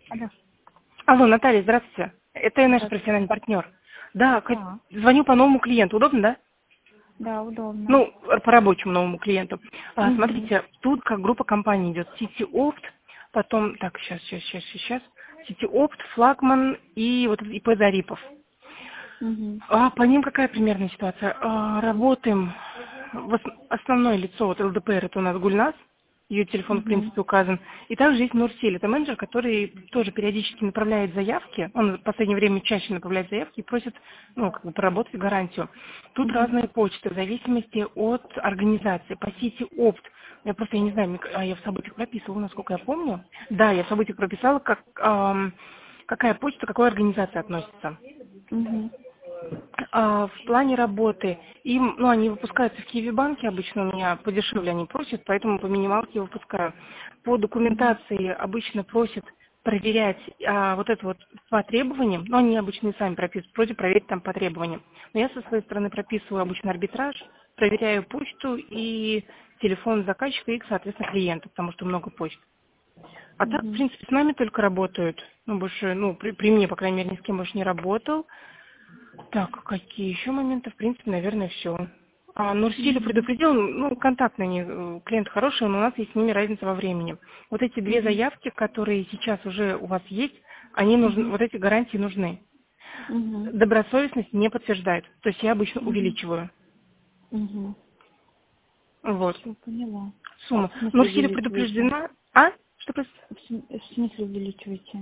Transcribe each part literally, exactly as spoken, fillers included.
Алло. Алло, Наталья, здравствуйте. Это я наш Здравствуйте. профессиональный партнер. Да, ко- А, звоню по новому клиенту. Удобно, да? да, удобно. Ну, по рабочему новому клиенту. А, Угу. смотрите, тут как группа компаний идет. CityOpt, потом, так, сейчас, сейчас, сейчас, сейчас. CityOpt, Флагман и вот ИП Зарипов. Угу. А по ним какая примерная ситуация? А, работаем, в ос- основное лицо, вот ЛДПР, это у нас Гульнас, ее телефон, в Угу. принципе, указан. И также есть Нурсель, это менеджер, который тоже периодически направляет заявки, он в последнее время чаще направляет заявки и просит, ну, как бы проработать гарантию. Тут Угу. разные почты, в зависимости от организации. По сети Опт, я просто, я не знаю, мне к- а я в событиях прописывала, насколько я помню. Да, я в событиях прописала, как, ам, какая почта к какой организации относится. Угу. А, в плане работы, им, ну, они выпускаются в Киеве-банке, обычно у меня подешевле они просят, поэтому по минималке выпускаю. По Угу. документации обычно просят проверять а, вот это вот по требованиям, но они обычно и сами прописывают, просят проверить там по требованиям. Но я со своей стороны прописываю обычно арбитраж, проверяю почту и телефон заказчика и, соответственно, клиента, потому что много почт. А так, в Угу. принципе, с нами только работают. Ну, больше, ну, при, при мне, по крайней мере, ни с кем больше не работал. Так, какие еще моменты? В принципе, наверное, все. А, Нурсилю Угу. предупредил, ну, контактные они, э, клиент хороший, но у нас есть с ними разница во времени. Вот эти две Угу. заявки, которые сейчас уже у вас есть, они нужны, Угу. вот эти гарантии нужны. Угу. Добросовестность не подтверждает. То есть я обычно Угу. увеличиваю. Угу. Вот. Все поняла. А Сумму. в смысле Нурсилю увеличиваете? предупреждена. А? Что происходит? В см- в смысле увеличиваете?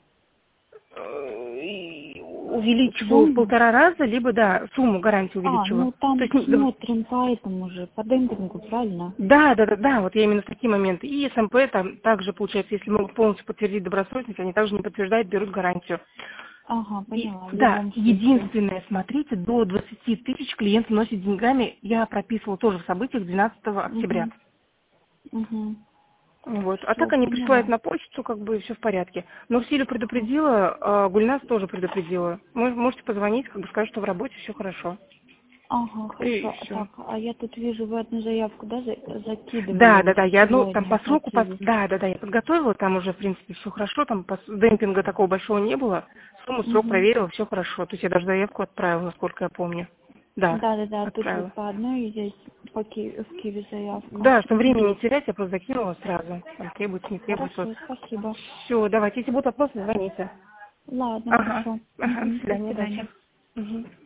Э, и увеличиваю в Сумму? полтора раза, либо, да, сумму гарантии А, увеличиваю. ну То там есть, не- да, смотрим по этому же, по демпингу, правильно? да, да, да, да, вот я именно в такие моменты. И СМП там также, получается, если могут полностью подтвердить добросовестность, они также не подтверждают, берут гарантию. Ага, И, поняла, в да, любом случае. единственное, смотрите, до двадцати тысяч клиент носит деньгами, я прописывала тоже в событиях двенадцатого октября. Угу. Угу. Вот. А Все так они присылают поняла. на почту, как бы все в порядке. Но Силю предупредила, а Гульнас тоже предупредила. Вы можете позвонить, как бы сказать, что в работе все хорошо. Ага, И хорошо. А все. так, а я тут вижу, вы одну заявку, да, за- Да, закидывали да, да, уже я одну там сегодня по по сроку, по- Киеву. да, да, да, я подготовила, там уже, в принципе, все хорошо, там по с- демпинга такого большого не было, сумму, срок Угу. проверила, все хорошо, то есть я даже заявку отправила, насколько я помню. Да, Да, да, да, тут вот отправила. по одной есть по Ки- в Киеве заявка. Да, что Угу. времени не терять, я просто закинула сразу, там требуется, не требуется. Хорошо, спасибо. Все, давайте, если будут вопросы, звоните. Ладно, Ага, хорошо. ага, до Угу. До свидания, свидания. удачи. Мгм.